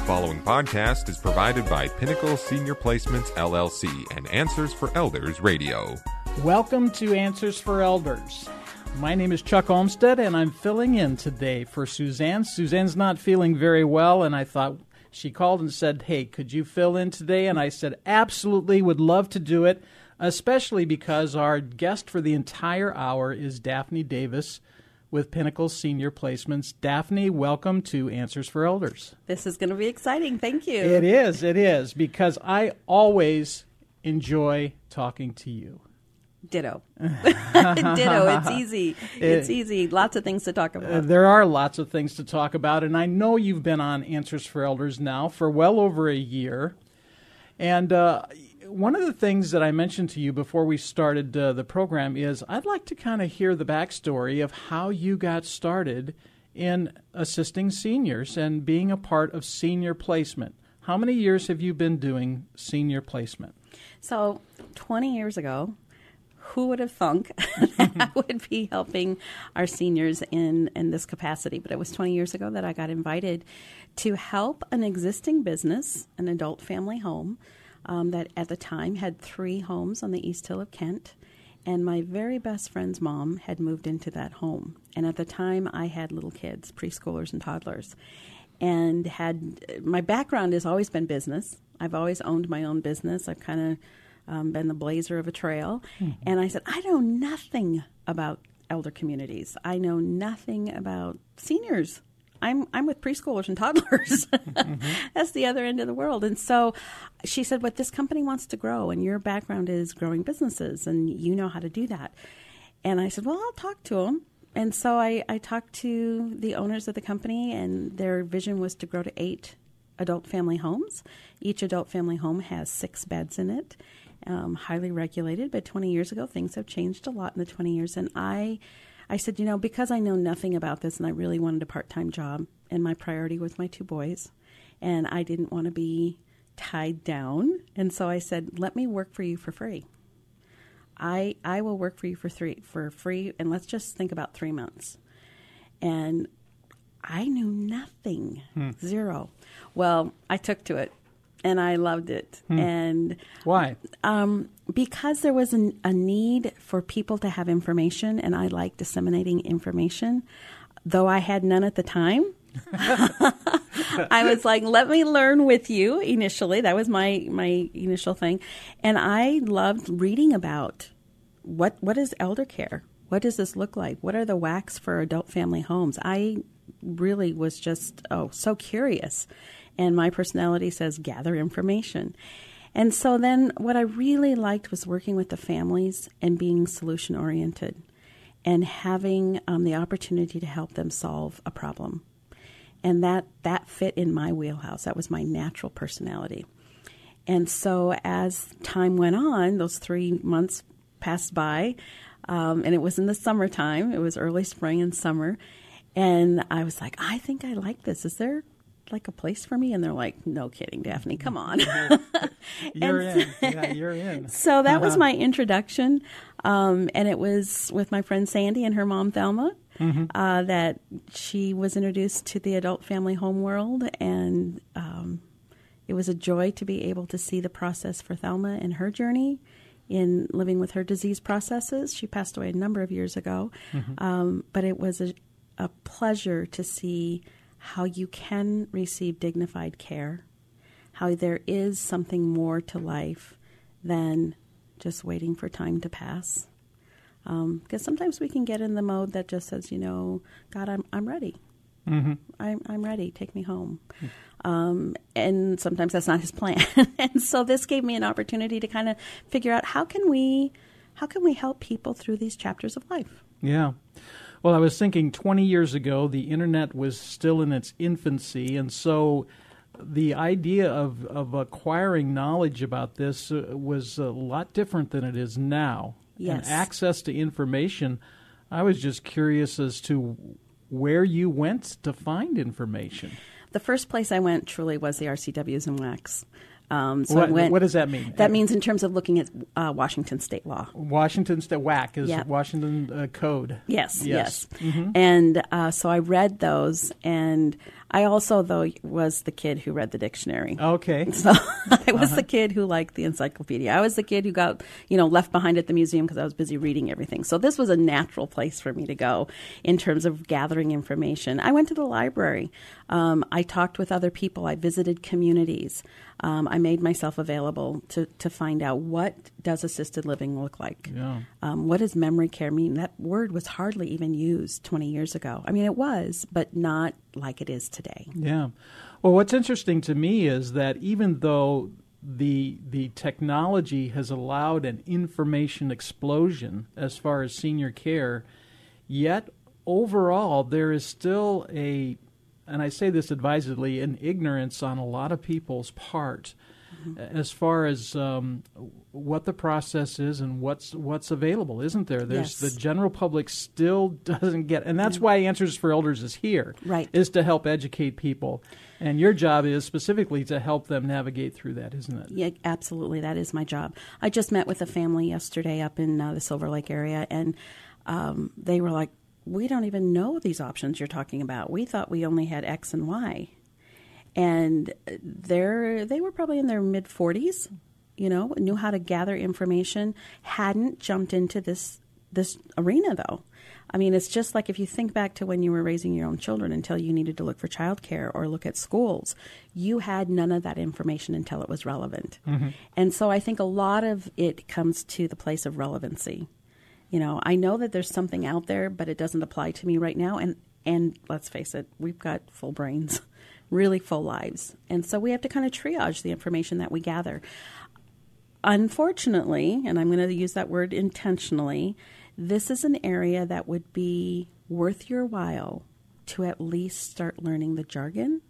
following podcast is provided by Pinnacle Senior Placements, LLC and Answers for Elders Radio. Welcome to Answers for Elders. My name is Chuck Olmsted, and I'm filling in today for Suzanne. Suzanne's not feeling very well, and I thought she called and said, hey, could you fill in today? And I said, absolutely, would love to do it, especially because our guest for the entire hour is Daphne Davis with Pinnacle Senior Placements. Daphne, welcome to Answers for Elders. This is going to be exciting. Thank you. It is, because I always enjoy talking to you. Ditto. Ditto. It's easy. Lots of things to talk about. There are lots of things to talk about, and I know you've been on Answers for Elders now for well over a year. And one of the things that I mentioned to you before we started the program is I'd like to kind of hear the backstory of how you got started in assisting seniors and being a part of senior placement. How many years have you been doing senior placement? So 20 years ago, who would have thunk that I would be helping our seniors in this capacity? But it was 20 years ago that I got invited to help an existing business, an adult family home, that at the time had 3 homes on the East Hill of Kent. And my very best friend's mom had moved into that home. And at the time, I had little kids, preschoolers and toddlers. And my background has always been business. I've always owned my own business. I've kind of been the blazer of a trail. Mm-hmm. And I said, I know nothing about elder communities. I know nothing about seniors. I'm with preschoolers and toddlers. Mm-hmm. That's the other end of the world. And so she said, but this company wants to grow, and your background is growing businesses, and you know how to do that. And I said, well, I'll talk to them. And so I talked to the owners of the company, and their vision was to grow to 8 adult family homes. Each adult family home has 6 beds in it, highly regulated. But 20 years ago, things have changed a lot in the 20 years. And I said, because I know nothing about this and I really wanted a part-time job, and my priority was my 2 boys, and I didn't want to be tied down. And so I said, let me work for you for free. I will work for you for free, and let's just think about 3 months. And I knew nothing, zero. Well, I took to it, and I loved it. And why? Because there was a need for people to have information, and I like disseminating information, though I had none at the time. I was like, let me learn with you initially. That was my initial thing. And I loved reading about what is elder care? What does this look like? What are the WACs for adult family homes? I really was just, so curious. And my personality says, gather information. And so then what I really liked was working with the families and being solution-oriented and having the opportunity to help them solve a problem. And that fit in my wheelhouse. That was my natural personality. And so as time went on, those 3 months passed by, and it was in the summertime. It was early spring and summer. And I was like, I think I like this. Is there like a place for me? And they're like, no kidding, Daphne, come on. You're in. Yeah, you're in. So that was my introduction. And it was with my friend Sandy and her mom, Thelma, that she was introduced to the adult family home world. And it was a joy to be able to see the process for Thelma and her journey in living with her disease processes. She passed away a number of years ago. But it was a pleasure to see how you can receive dignified care, how there is something more to life than just waiting for time to pass. Because sometimes we can get in the mode that just says, God, I'm ready. Mm-hmm. I'm ready. Take me home. And sometimes that's not his plan. And so this gave me an opportunity to kind of figure out how can we help people through these chapters of life? Yeah. Well, I was thinking 20 years ago, the Internet was still in its infancy, and so the idea of acquiring knowledge about this was a lot different than it is now. Yes. And access to information, I was just curious as to where you went to find information. The first place I went truly was the RCWs and WACs. What does that mean? That means in terms of looking at Washington state law. Washington state WAC is Washington Code. Yes. Mm-hmm. And so I read those, and I also, though, was the kid who read the dictionary. Okay. So I was the kid who liked the encyclopedia. I was the kid who got, left behind at the museum because I was busy reading everything. So this was a natural place for me to go in terms of gathering information. I went to the library. I talked with other people. I visited communities. I made myself available to find out, what does assisted living look like? Yeah. What does memory care mean? That word was hardly even used 20 years ago. I mean, it was, but not like it is today. Yeah. Well, what's interesting to me is that even though the technology has allowed an information explosion as far as senior care, yet overall there is still and I say this advisedly, an ignorance on a lot of people's part as far as what the process is and what's available, isn't there? There's the general public still doesn't get, and that's why Answers for Elders is here, right? Is to help educate people, and your job is specifically to help them navigate through that, isn't it? Yeah, absolutely. That is my job. I just met with a family yesterday up in the Silver Lake area, and they were like, "We don't even know these options you're talking about. We thought we only had X and Y." And they were probably in their mid-40s, knew how to gather information, hadn't jumped into this arena, though. I mean, it's just like if you think back to when you were raising your own children until you needed to look for childcare or look at schools, you had none of that information until it was relevant. Mm-hmm. And so I think a lot of it comes to the place of relevancy. I know that there's something out there, but it doesn't apply to me right now. And let's face it, we've got full brains, really full lives. And so we have to kind of triage the information that we gather. Unfortunately, and I'm going to use that word intentionally, this is an area that would be worth your while to at least start learning the jargon.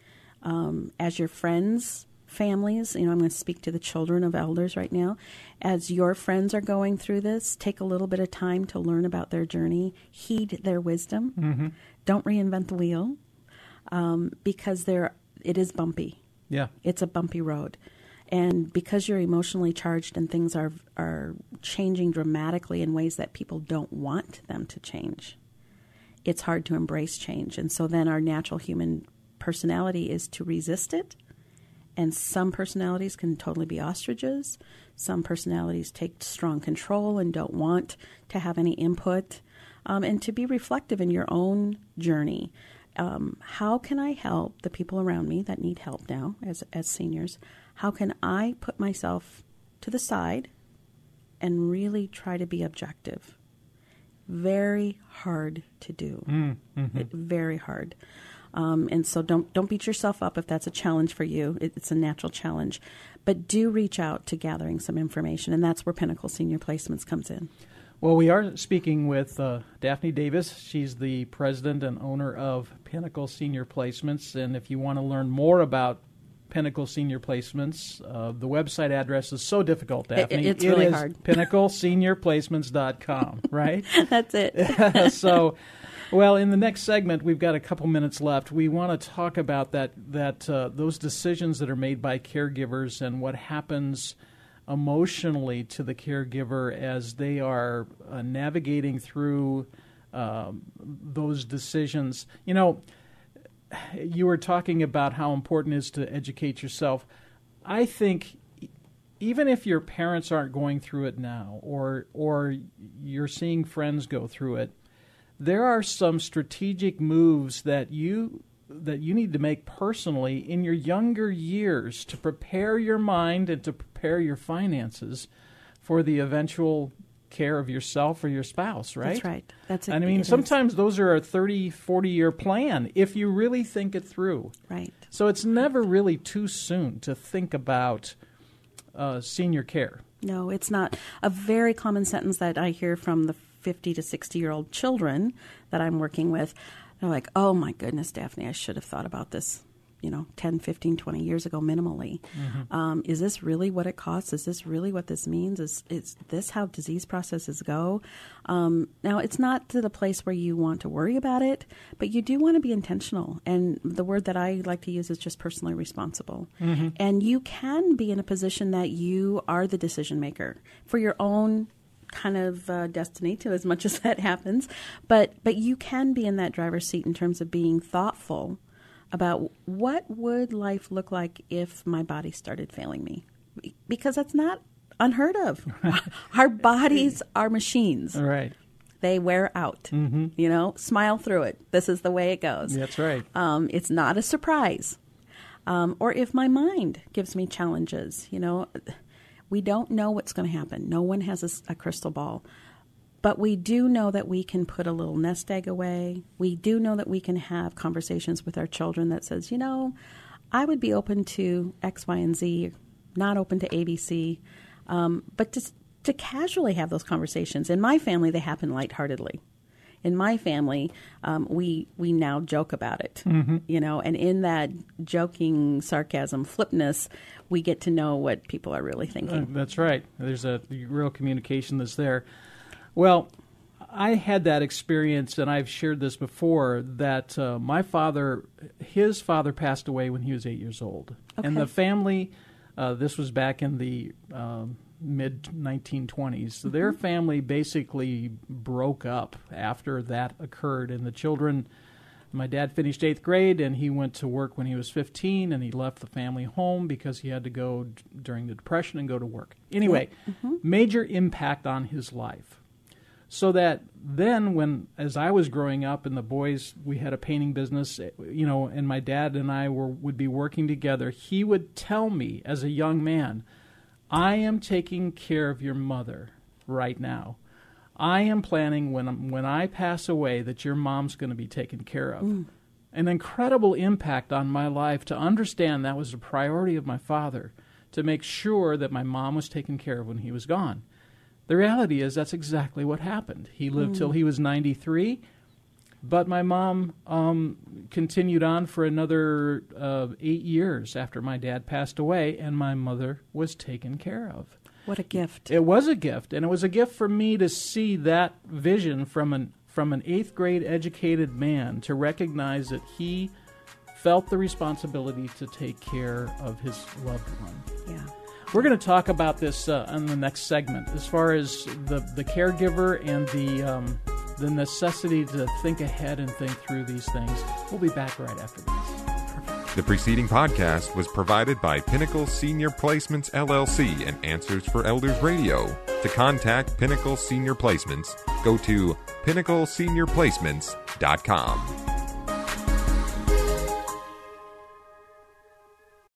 As your friends, families, I'm going to speak to the children of elders right now. As your friends are going through this, take a little bit of time to learn about their journey, heed their wisdom. Mm-hmm. Don't reinvent the wheel, because it is bumpy. Yeah. It's a bumpy road. And because you're emotionally charged and things are changing dramatically in ways that people don't want them to change, it's hard to embrace change. And so then our natural human personality is to resist it. And some personalities can totally be ostriches. Some personalities take strong control and don't want to have any input. And to be reflective in your own journey. How can I help the people around me that need help now as seniors? How can I put myself to the side and really try to be objective? Very hard to do. Mm-hmm. Very hard. And so don't beat yourself up if that's a challenge for you. It's a natural challenge. But do reach out to gathering some information, and that's where Pinnacle Senior Placements comes in. Well, we are speaking with Daphne Davis. She's the president and owner of Pinnacle Senior Placements. And if you want to learn more about Pinnacle Senior Placements, the website address is so difficult, Daphne. It's really hard. PinnacleSeniorPlacements.com, right? That's it. So, well, in the next segment, we've got a couple minutes left. We want to talk about those decisions that are made by caregivers and what happens emotionally to the caregiver as they are navigating through those decisions. You were talking about how important it is to educate yourself. I think even if your parents aren't going through it now, or you're seeing friends go through it, there are some strategic moves that you need to make personally in your younger years to prepare your mind and to prepare your finances for the eventual care of yourself or your spouse, right? That's right. That's it. And I mean, sometimes those are a 30, 40-year plan if you really think it through. Right. So it's never really too soon to think about senior care. No, it's not. A very common sentence that I hear from the 50 to 60-year-old children that I'm working with, they're like, "Oh my goodness, Daphne, I should have thought about this 10, 15, 20 years ago minimally. Is this really what it costs? Is this really what this means? Is this how disease processes go? Now, it's not to the place where you want to worry about it, but you do want to be intentional. And the word that I like to use is just personally responsible. And you can be in a position that you are the decision maker for your own kind of destiny, to as much as that happens. But you can be in that driver's seat in terms of being thoughtful about what would life look like if my body started failing me, because that's not unheard of. Our bodies are machines. Right. They wear out. Smile through it. This is the way it goes. That's right. It's not a surprise. Or if my mind gives me challenges, we don't know what's going to happen. No one has a crystal ball. But we do know that we can put a little nest egg away. We do know that we can have conversations with our children that says, I would be open to X, Y, and Z, not open to ABC. But just to casually have those conversations. In my family, they happen lightheartedly. In my family, we now joke about it, and in that joking, sarcasm, flipness, we get to know what people are really thinking. That's right. There's a real communication that's there. Well, I had that experience, and I've shared this before, that his father passed away when he was 8 years old. Okay. And the family, this was back in the mid-1920s, so their family basically broke up after that occurred. And the children, my dad finished 8th grade, and he went to work when he was 15, and he left the family home because he had to go during the Depression and go to work. Anyway, major impact on his life. So that then as I was growing up and the boys, we had a painting business, and my dad and I would be working together, he would tell me as a young man, I am taking care of your mother right now. I am planning when I pass away that your mom's going to be taken care of. An incredible impact on my life to understand that was a priority of my father, to make sure that my mom was taken care of when he was gone. The reality is that's exactly what happened. He lived till he was 93, but my mom continued on for another 8 years after my dad passed away, and my mother was taken care of. What a gift. It was a gift, and it was a gift for me to see that vision from an 8th grade educated man, to recognize that he felt the responsibility to take care of his loved one. Yeah. We're going to talk about this in the next segment, as far as the caregiver and the necessity to think ahead and think through these things. We'll be back right after this. The preceding podcast was provided by Pinnacle Senior Placements, LLC and Answers for Elders Radio. To contact Pinnacle Senior Placements, go to pinnacleseniorplacements.com.